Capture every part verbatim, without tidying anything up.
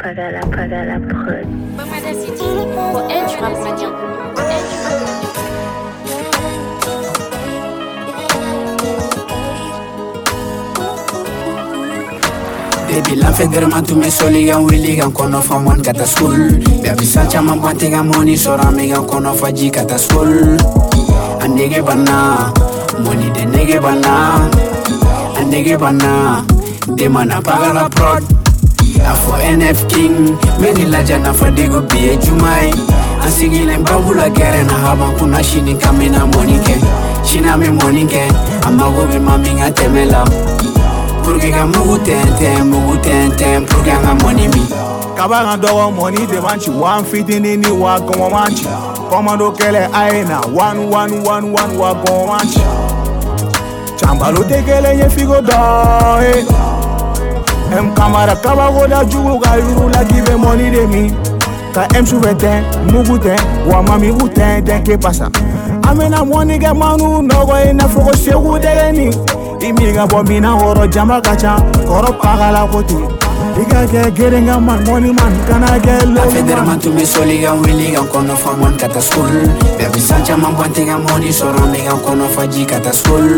Prada la Prada la prod. Mamada City, pour Edge Rap Mania. Edge Rap Mania. Baby la federman tu me soligan willigan kono fa mon kata school Baby sa chama bantinga money sora migan kono fa ji kata school Anege bana money de nege bana Anege bana de mana pagala prod Afo N F King meni la jana fa dego biye jumai Ansigile mbabula gere na haban kuna shini kamina money ke Shina me money ke amago be maminga temela Porque ga mugu tente, mugu tente, porque ga money mi. Kabanga dogo money de manchi, one fifty nini wa gomo manchi. Komando kele aina, one one one one wa gomo manchi. Chambalo te kele ye figo da, eh. Em kamara kabago da jugu ga yuru la give money de mi. Ka em suvete, mugu te, wa mami uten ten ke pasa. Amena money ga manu nogo ina fogo segu de ni. Imiga bomina horo jamba kacha koro pagala koti Iga ke gerenga man money man kana ke lo La federman tu me soliga williga kono fa mon kata school Baby sancha man bantinga money sora miga kono fa ji kata school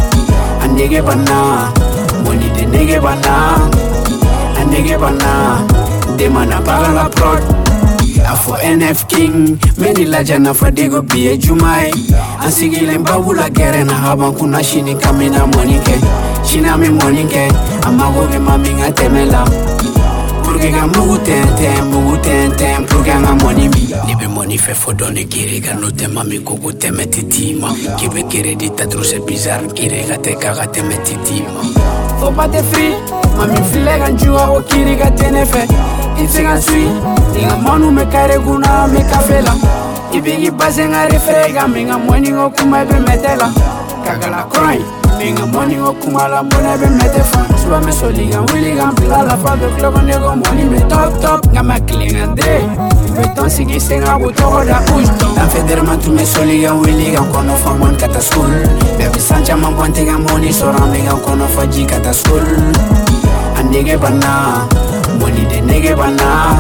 Andege bana money de nege bana Andege bana de mana pagala prod Afo N F King meni la jana fa dego biye jumai Ansigile mbabula gere na haban kuna shini kamina money ke Shina me money ke amago be maminga temela Porque ga mugu tente mugu tente porque ga money mi Libe money fe fodone kire ga no te mami kogo te metitima Kibe kire di ta trop c'est bizarre kire ga te kaga te metitima Faut pas te free mami file ga njua o kire ga tenefe Itsenga sui Inga manu me kare guna me kafela Ibigi basenga refrega Minga mwani ngokuma ebe metela Kagala crime Minga mwani ngokuma la mwana ebe metefa Suwa me soliga williga Bila la fa be klogo nego mwani me top top Nga ma klinga de Beton sigi senga butoko da usto La federman tu me soliga williga Kono fa mwan kata school Baby sancha man bantinga money Sora miga kono fa ji kata school Anege bana money de nege bana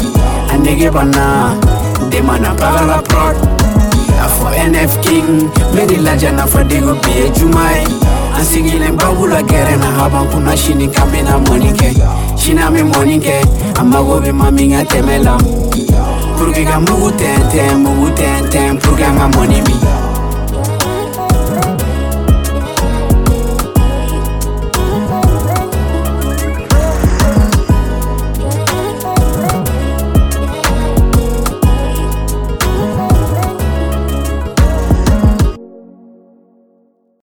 Anege bana de mana pagala prod Afo N F King meni la jana fa dego biye jumai Ansigile mbabula gere na haban kuna shini kamina money ke Shina me money ke amago be maminga temela Porque ga mugu tente mugu tente porque ga money mi